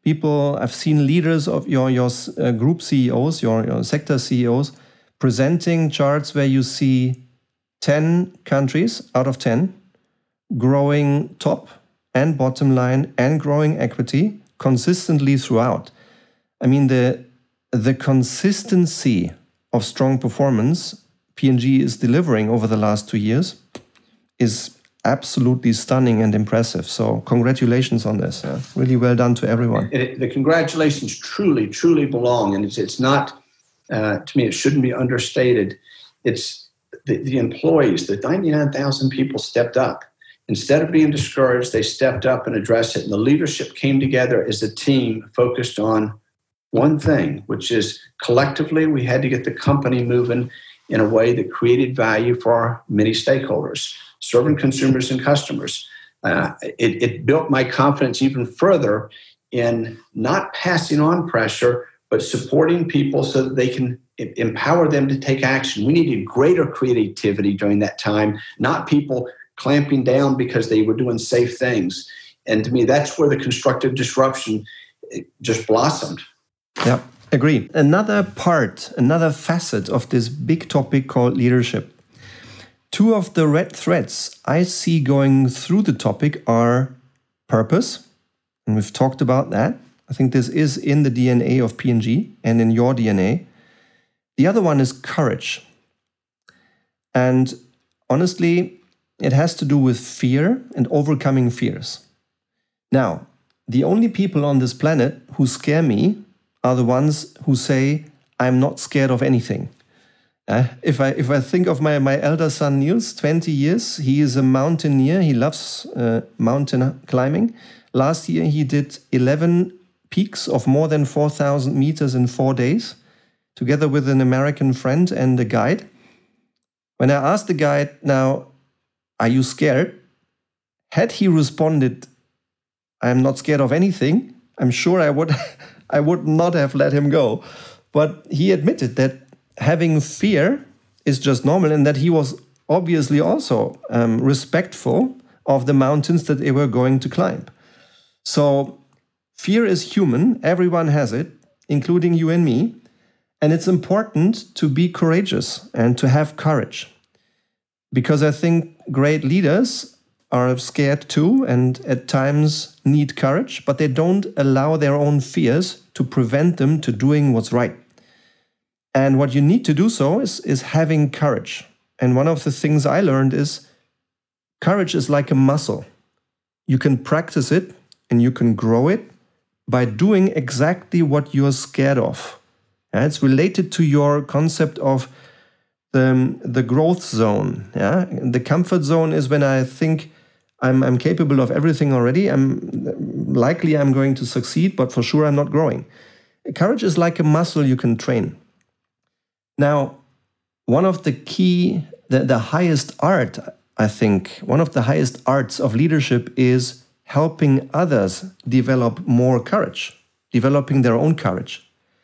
people, I've seen leaders of your, your uh, group C E Os, your, your sector C E Os, presenting charts where you see ten countries out of ten growing top and bottom line and growing equity consistently throughout. I mean, the, the consistency of strong performance P and G is delivering over the last two years is absolutely stunning and impressive. So congratulations on this. Yeah. Really well done to everyone. It, the congratulations truly, truly belong. And it's, it's not, uh, to me, it shouldn't be understated. It's the, the employees, the ninety-nine thousand people stepped up. Instead of being discouraged, they stepped up and addressed it. And the leadership came together as a team focused on one thing, which is collectively we had to get the company moving in a way that created value for our many stakeholders, serving consumers and customers. Uh, it, it built my confidence even further in not passing on pressure, but supporting people so that they can empower them to take action. We needed greater creativity during that time, not people clamping down because they were doing safe things. And to me, that's where the constructive disruption just blossomed. Yeah, agree. Another part, another facet of this big topic called leadership. Two of the red threads I see going through the topic are purpose, and we've talked about that. I think this is in the D N A of P and G and in your D N A. The other one is courage. And honestly, it has to do with fear and overcoming fears. Now, the only people on this planet who scare me are the ones who say, I'm not scared of anything. Uh, if I if I think of my, my elder son, Niels, twenty years, he is a mountaineer. He loves uh, mountain climbing. Last year, he did eleven peaks of more than four thousand meters in four days, together with an American friend and a guide. When I asked the guide, now, are you scared? Had he responded, I'm not scared of anything, I'm sure I would, I would not have let him go. But he admitted that having fear is just normal and that he was obviously also um, respectful of the mountains that they were going to climb. So fear is human. Everyone has it, including you and me. And it's important to be courageous and to have courage. Because I think great leaders are scared too and at times need courage, but they don't allow their own fears to prevent them to doing what's right. And what you need to do so is, is having courage. And one of the things I learned is courage is like a muscle. You can practice it and you can grow it by doing exactly what you're scared of. And it's related to your concept of the, the growth zone. Yeah? The comfort zone is when I think I'm, I'm capable of everything already. I'm likely I'm going to succeed, but for sure I'm not growing. Courage is like a muscle you can train. Now, one of the key, the, the highest art, I think, one of the highest arts of leadership is helping others develop more courage, developing their own courage.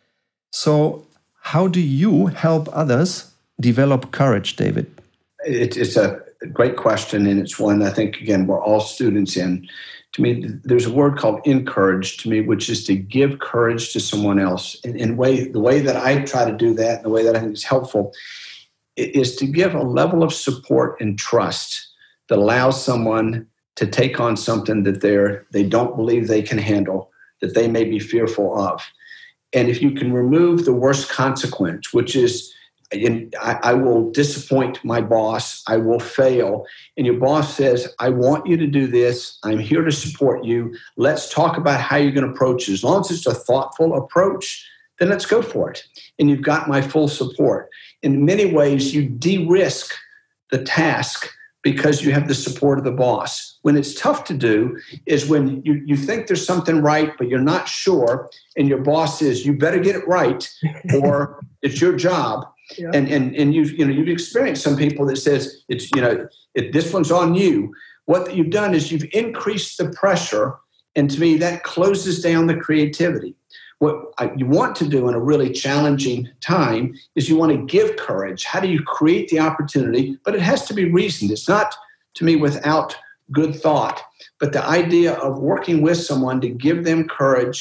So how do you help others develop courage, David? It, it's a great question, and it's one I think, again, we're all students in. To me, there's a word called encourage to me, which is to give courage to someone else. And, and way, the way that I try to do that, and the way that I think is helpful, is to give a level of support and trust that allows someone to take on something that they're, they don't believe they can handle, that they may be fearful of. And if you can remove the worst consequence, which is, I, I will disappoint my boss, I will fail, and your boss says, I want you to do this, I'm here to support you, let's talk about how you're going to approach it. As long as it's a thoughtful approach, then let's go for it. And you've got my full support. In many ways, you de-risk the task because you have the support of the boss. When it's tough to do is when you, you think there's something right, but you're not sure, and your boss says, you better get it right, or it's your job. Yeah. And and and you've you know you've experienced some people that says it's you know it, this one's on you. What you've done is you've increased the pressure, and to me that closes down the creativity. What I, you want to do in a really challenging time is you want to give courage. How do you create the opportunity? But it has to be reasoned. It's not, to me, without good thought. But the idea of working with someone to give them courage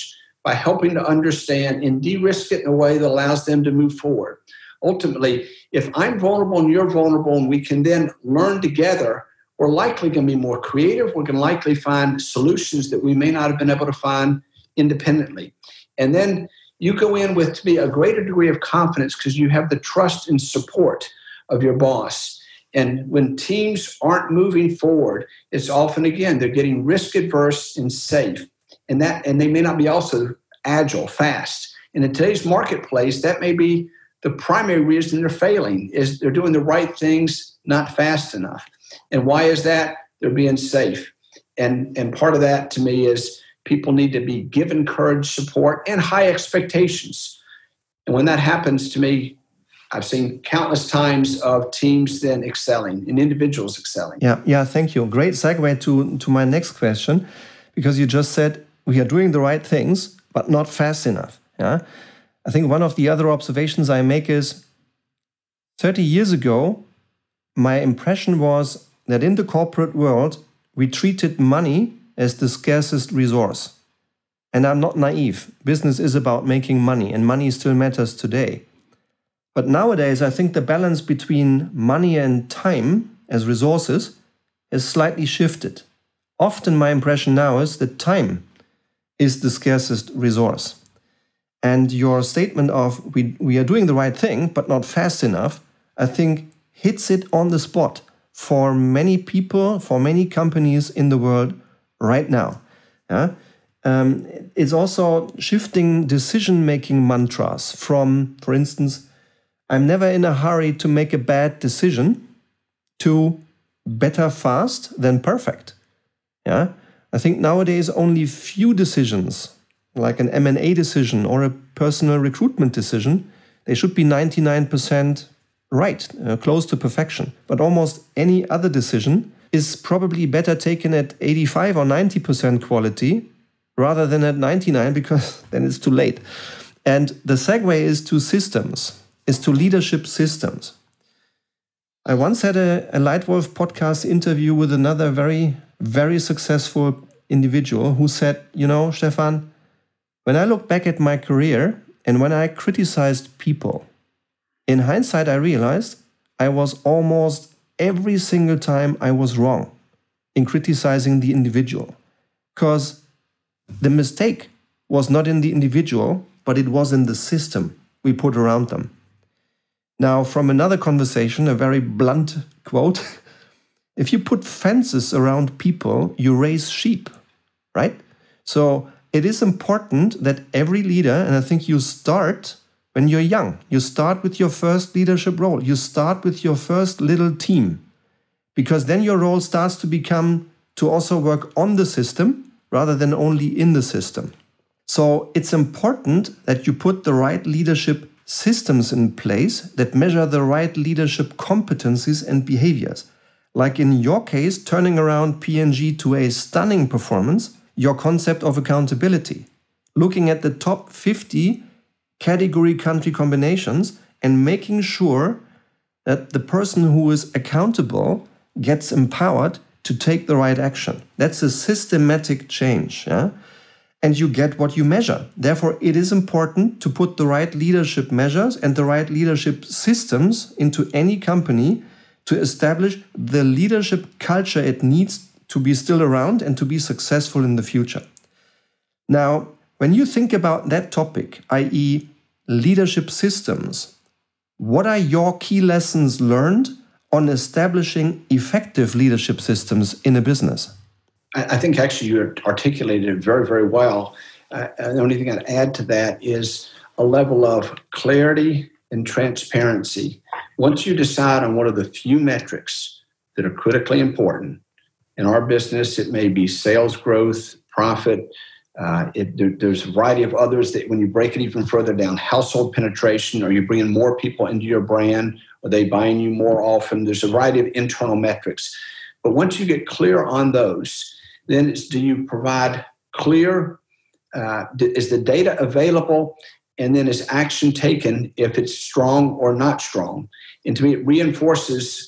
by helping to understand and de-risk it in a way that allows them to move forward. Ultimately, if I'm vulnerable and you're vulnerable and we can then learn together, we're likely going to be more creative. We're going to likely find solutions that we may not have been able to find independently. And then you go in with, to me, a greater degree of confidence because you have the trust and support of your boss. And when teams aren't moving forward, it's often, again, they're getting risk adverse and safe. And that, and they may not be also agile, fast. And in today's marketplace, that may be the primary reason they're failing, is they're doing the right things, not fast enough. And why is that? They're being safe. And, and part of that, to me, is people need to be given courage, support, and high expectations. And when that happens, to me, I've seen countless times of teams then excelling and individuals excelling. Yeah, yeah, thank you. Great segue to, to my next question, because you just said we are doing the right things, but not fast enough. Yeah, I think one of the other observations I make is thirty years ago, my impression was that in the corporate world, we treated money as the scarcest resource. And I'm not naive. Business is about making money, and money still matters today. But nowadays, I think the balance between money and time as resources has slightly shifted. Often my impression now is that time is the scarcest resource. And your statement of we, we are doing the right thing, but not fast enough, I think hits it on the spot for many people, for many companies in the world right now. Yeah? Um, it's also shifting decision-making mantras from, for instance, I'm never in a hurry to make a bad decision, to better fast than perfect. Yeah, I think nowadays only few decisions, like an M and A decision or a personal recruitment decision, they should be ninety-nine percent right, uh, close to perfection. But almost any other decision is probably better taken at eighty-five or ninety percent quality rather than at ninety-nine, because then it's too late. And the segue is to systems, is to leadership systems. I once had a, a Lightwolf podcast interview with another very, very successful individual who said, you know, Stefan, when I look back at my career and when I criticized people, in hindsight, I realized I was almost every single time I was wrong in criticizing the individual, because the mistake was not in the individual, but it was in the system we put around them. Now, from another conversation, a very blunt quote, if you put fences around people, you raise sheep, right? So it is important that every leader, and I think you start when you're young, you start with your first leadership role, you start with your first little team, because then your role starts to become to also work on the system rather than only in the system. So it's important that you put the right leadership systems in place that measure the right leadership competencies and behaviors. Like in your case, turning around P and G to a stunning performance, your concept of accountability, looking at the top fifty category country combinations and making sure that the person who is accountable gets empowered to take the right action. That's a systematic change. Yeah? And you get what you measure. Therefore, it is important to put the right leadership measures and the right leadership systems into any company to establish the leadership culture it needs to be still around and to be successful in the future. Now, when you think about that topic, that is leadership systems, what are your key lessons learned on establishing effective leadership systems in a business? I think actually you articulated it very, very well. Uh, the only thing I'd add to that is a level of clarity and transparency. Once you decide on what are the few metrics that are critically important, in our business, it may be sales growth, profit. Uh, it, there, there's a variety of others that when you break it even further down, household penetration, are you bringing more people into your brand? Are they buying you more often? There's a variety of internal metrics. But once you get clear on those, then it's, do you provide clear, uh, is the data available, and then is action taken if it's strong or not strong? And to me, it reinforces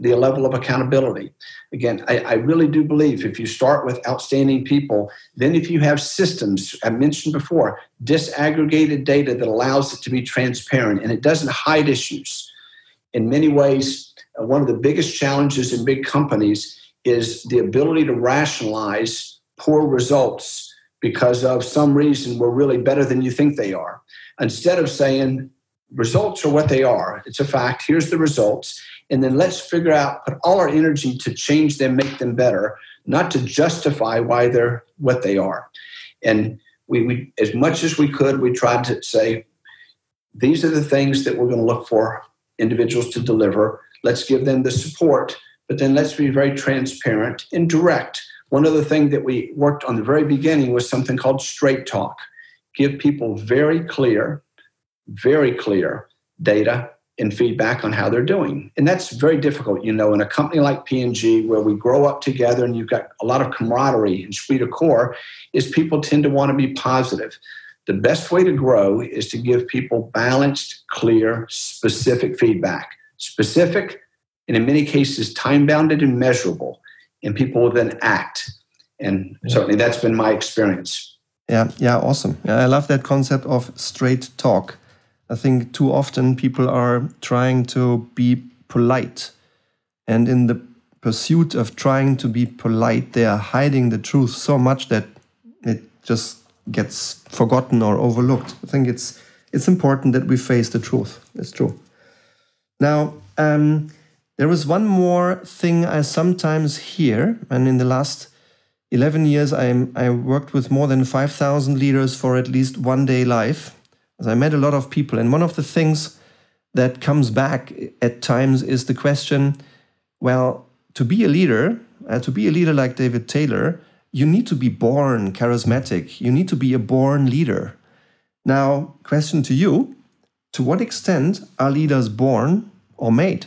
the level of accountability. Again, I, I really do believe if you start with outstanding people, then if you have systems, I mentioned before, disaggregated data that allows it to be transparent and it doesn't hide issues. In many ways, uh, one of the biggest challenges in big companies is the ability to rationalize poor results because of some reason we're really better than you think they are. Instead of saying, results are what they are, it's a fact, here's the results, and then let's figure out, put all our energy to change them, make them better, not to justify why they're what they are. And we, we as much as we could, we tried to say, these are the things that we're going to look for individuals to deliver. Let's give them the support, but then let's be very transparent and direct. One other thing that we worked on the very beginning was something called straight talk. Give people very clear, very clear data and feedback on how they're doing. And that's very difficult, you know, in a company like P and G where we grow up together and you've got a lot of camaraderie and esprit de corps, is people tend to want to be positive. The best way to grow is to give people balanced, clear, specific feedback. Specific, and in many cases, time-bounded and measurable. And people will then act. And certainly that's been my experience. Yeah, yeah, awesome. Yeah, I love that concept of straight talk. I think too often people are trying to be polite. And in the pursuit of trying to be polite, they are hiding the truth so much that it just gets forgotten or overlooked. I think it's it's important that we face the truth. It's true. Now, um, there is one more thing I sometimes hear, and in the last eleven years, I, I worked with more than five thousand leaders for at least one day live. As I met a lot of people, and one of the things that comes back at times is the question, well, to be a leader, uh, to be a leader like David Taylor, you need to be born charismatic. You need to be a born leader. Now, question to you, to what extent are leaders born or made?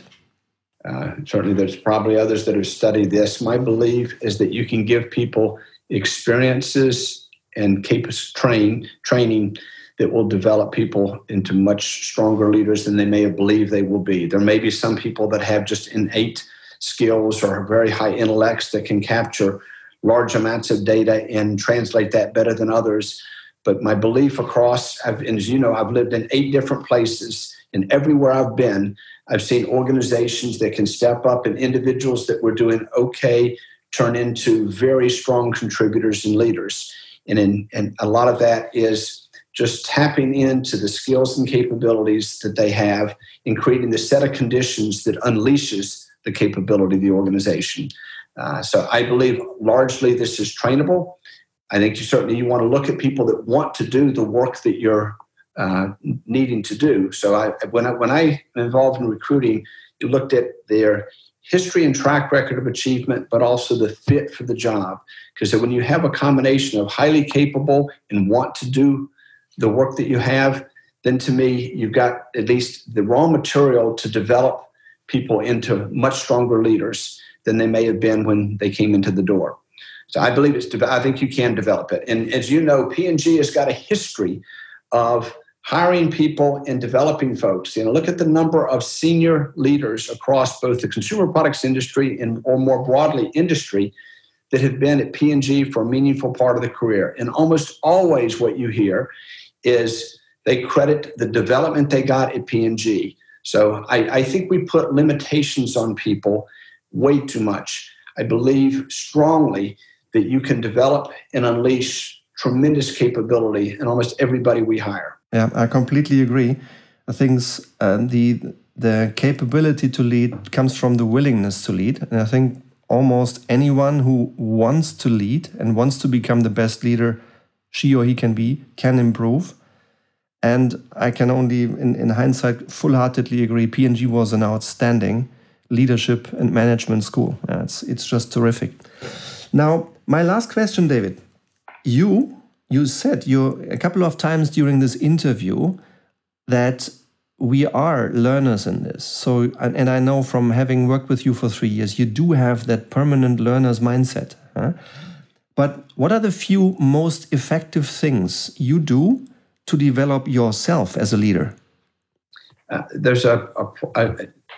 Uh, certainly, there's probably others that have studied this. My belief is that you can give people experiences and cap- train training that will develop people into much stronger leaders than they may have believed they will be. There may be some people that have just innate skills or very high intellects that can capture large amounts of data and translate that better than others. But my belief across, I've, and as you know, I've lived in eight different places, and everywhere I've been, I've seen organizations that can step up and individuals that were doing okay turn into very strong contributors and leaders. And, in, and a lot of that is just tapping into the skills and capabilities that they have and creating the set of conditions that unleashes the capability of the organization. Uh, so I believe largely this is trainable. I think you certainly you want to look at people that want to do the work that you're uh, needing to do. So I, when I when I am involved in recruiting, you looked at their history and track record of achievement, but also the fit for the job. Because when you have a combination of highly capable and want to do the work that you have, then to me, you've got at least the raw material to develop people into much stronger leaders than they may have been when they came into the door. So I believe it's, I think you can develop it. And as you know, P and G has got a history of hiring people and developing folks. You know, look at the number of senior leaders across both the consumer products industry and, or more broadly, industry that have been at P and G for a meaningful part of the career. And almost always what you hear is they credit the development they got at P and G. So I, I think we put limitations on people way too much. I believe strongly that you can develop and unleash tremendous capability in almost everybody we hire. Yeah, I completely agree. I think uh, the the capability to lead comes from the willingness to lead. And I think almost anyone who wants to lead and wants to become the best leader she or he can be, can improve. And I can only, in, in hindsight, full-heartedly agree, P and G was an outstanding leadership and management school. Yeah, it's, it's just terrific. Now, my last question, David. You, you said you a couple of times during this interview that we are learners in this. So, and, and I know from having worked with you for three years, you do have that permanent learner's mindset. Huh? But what are the few most effective things you do to develop yourself as a leader? Uh, there's a, a, a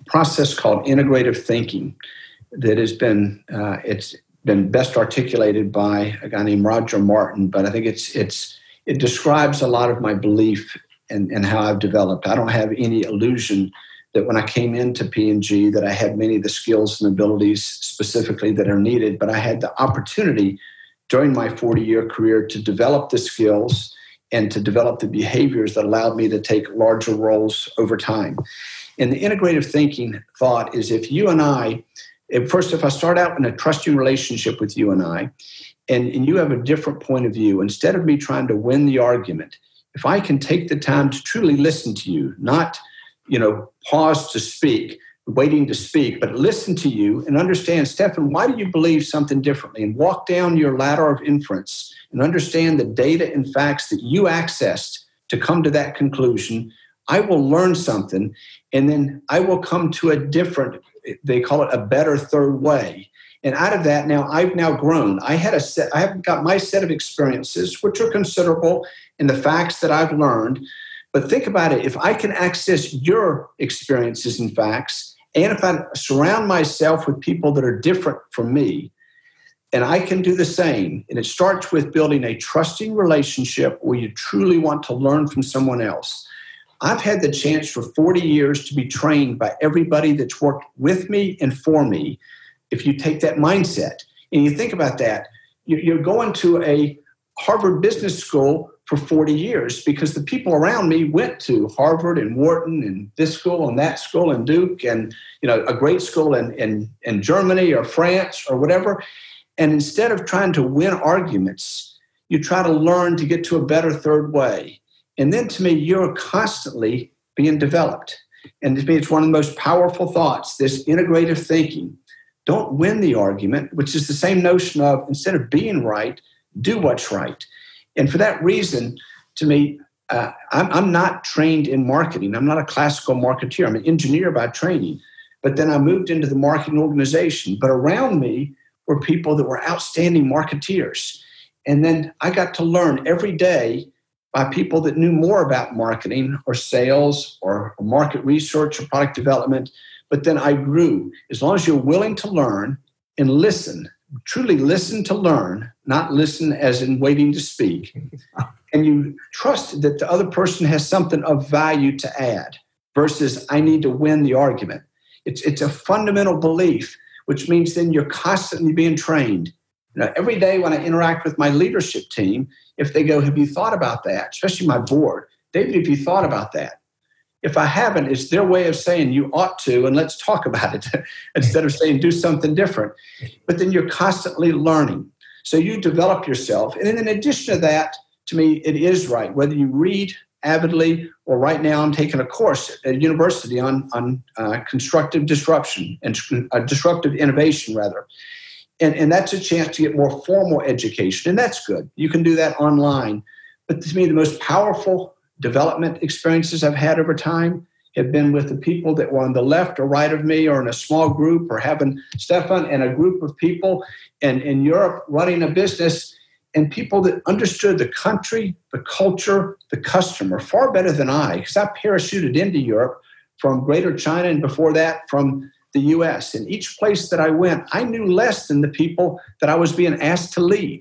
process called integrative thinking that has been uh, it's been best articulated by a guy named Roger Martin, but I think it's it's it describes a lot of my belief and, and how I've developed. I don't have any illusion that when I came into P and G that I had many of the skills and abilities specifically that are needed, but I had the opportunity during my forty-year career to develop the skills and to develop the behaviors that allowed me to take larger roles over time. And the integrative thinking thought is if you and I, first, if I start out in a trusting relationship with you and I, and, and you have a different point of view, instead of me trying to win the argument, if I can take the time to truly listen to you, not, you know, pause to speak, waiting to speak, but listen to you and understand, Stefan, why do you believe something differently? And walk down your ladder of inference and understand the data and facts that you accessed to come to that conclusion. I will learn something, and then I will come to a different, they call it a better third way. And out of that, now I've now grown. I had a set, I have got my set of experiences, which are considerable, and the facts that I've learned. But think about it. If I can access your experiences and facts, and if I surround myself with people that are different from me, and I can do the same, and it starts with building a trusting relationship where you truly want to learn from someone else. I've had the chance for forty years to be trained by everybody that's worked with me and for me. If you take that mindset and you think about that, you're going to a Harvard Business School for forty years because the people around me went to Harvard and Wharton and this school and that school and Duke and, you know, a great school in, in, in Germany or France or whatever. And instead of trying to win arguments, you try to learn to get to a better third way. And then to me, you're constantly being developed. And to me, it's one of the most powerful thoughts, this integrative thinking. Don't win the argument, which is the same notion of instead of being right, do what's right. And for that reason, to me, uh, I'm, I'm not trained in marketing. I'm not a classical marketeer. I'm an engineer by training. But then I moved into the marketing organization. But around me were people that were outstanding marketeers. And then I got to learn every day by people that knew more about marketing or sales or market research or product development. But then I grew. As long as you're willing to learn and listen, truly listen to learn, not listen as in waiting to speak, and you trust that the other person has something of value to add versus I need to win the argument. It's, it's a fundamental belief, which means then you're constantly being trained. You know, every day when I interact with my leadership team, if they go, have you thought about that? Especially my board. David, have you thought about that? If I haven't, it's their way of saying you ought to, and let's talk about it instead of saying do something different. But then you're constantly learning. So you develop yourself. And then in addition to that, to me, it is right. Whether you read avidly or right now I'm taking a course at a university on, on uh, constructive disruption and uh, disruptive innovation, rather. And, and that's a chance to get more formal education. And that's good. You can do that online. But to me, the most powerful development experiences I've had over time have been with the people that were on the left or right of me or in a small group or having Stefan and a group of people and in Europe running a business and people that understood the country, the culture, the customer far better than I, because I parachuted into Europe from Greater China and before that from the U S. And each place that I went, I knew less than the people that I was being asked to lead.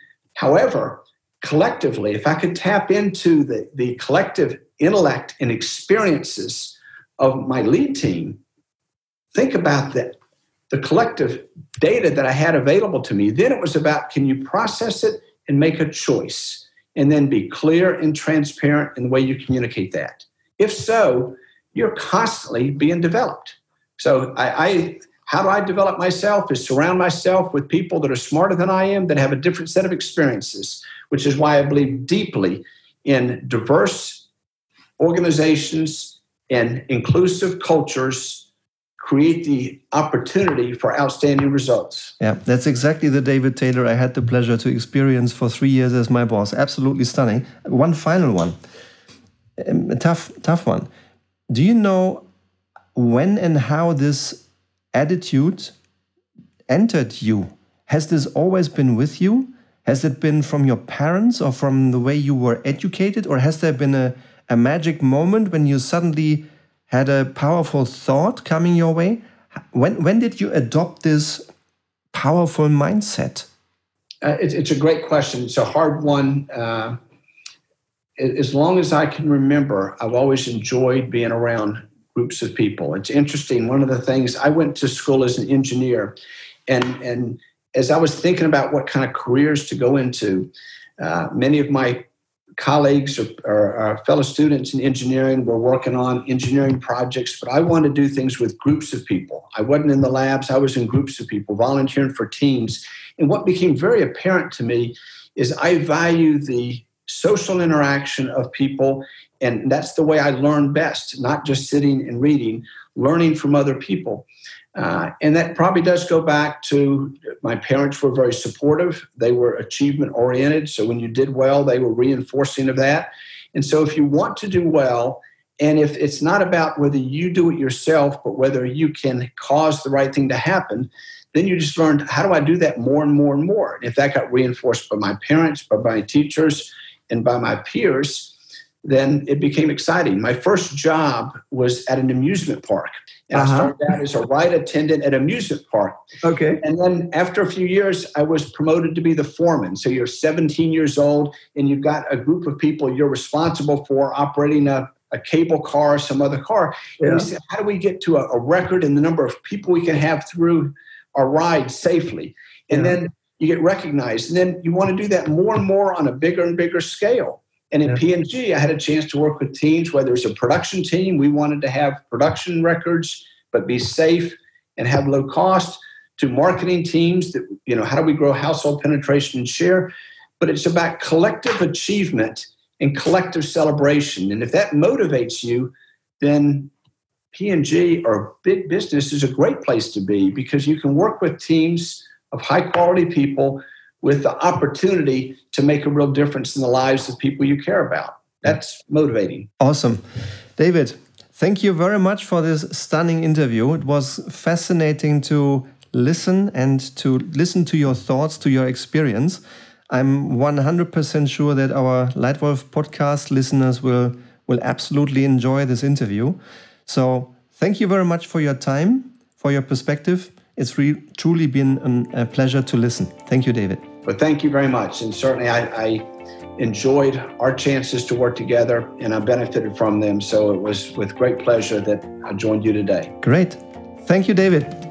However, collectively, if I could tap into the, the collective intellect and experiences of my lead team, think about that, the collective data that I had available to me. Then it was about, can you process it and make a choice? And then be clear and transparent in the way you communicate that. If so, you're constantly being developed. So I, I how do I develop myself is surround myself with people that are smarter than I am, that have a different set of experiences, which is why I believe deeply in diverse organizations and inclusive cultures create the opportunity for outstanding results. Yeah, that's exactly the David Taylor I had the pleasure to experience for three years as my boss. Absolutely stunning. One final one, a tough, tough one. Do you know when and how this attitude entered you? Has this always been with you? Has it been from your parents or from the way you were educated? Or has there been a, a magic moment when you suddenly had a powerful thought coming your way. When, when did you adopt this powerful mindset? Uh, it, it's a great question. It's a hard one. Uh, as long as I can remember, I've always enjoyed being around groups of people. It's interesting. One of the things, I went to school as an engineer, and, and as I was thinking about what kind of careers to go into, uh, many of my colleagues or, or, or fellow students in engineering were working on engineering projects, but I wanted to do things with groups of people. I wasn't in the labs. I was in groups of people, volunteering for teams. And what became very apparent to me is I value the social interaction of people, and that's the way I learn best, not just sitting and reading, learning from other people. Uh, and that probably does go back to my parents were very supportive. They were achievement oriented. So when you did well, they were reinforcing of that. And so if you want to do well, and if it's not about whether you do it yourself, but whether you can cause the right thing to happen, then you just learned, how do I do that more and more and more? And if that got reinforced by my parents, by my teachers, and by my peers, then it became exciting. My first job was at an amusement park. And uh-huh. I started out as a ride attendant at an amusement park. Okay. And then after a few years, I was promoted to be the foreman. So you're seventeen years old, and you've got a group of people you're responsible for operating a, a cable car or some other car. Yeah. And we said, how do we get to a, a record in the number of people we can have through our ride safely? And yeah. then you get recognized. And then you want to do that more and more on a bigger and bigger scale. And in yeah. P and G, I had a chance to work with teams, whether it's a production team, we wanted to have production records, but be safe and have low cost, to marketing teams that, you know, how do we grow household penetration and share? But it's about collective achievement and collective celebration. And if that motivates you, then P and G or big business is a great place to be, because you can work with teams of high quality people with the opportunity to make a real difference in the lives of people you care about. That's motivating. Awesome. David, thank you very much for this stunning interview. It was fascinating to listen and to listen to your thoughts, to your experience. I'm one hundred percent sure that our Lightwolf podcast listeners will, will absolutely enjoy this interview. So thank you very much for your time, for your perspective. It's re- truly been an, a pleasure to listen. Thank you, David. Well, thank you very much. And certainly I, I enjoyed our chances to work together, and I benefited from them. So it was with great pleasure that I joined you today. Great. Thank you, David.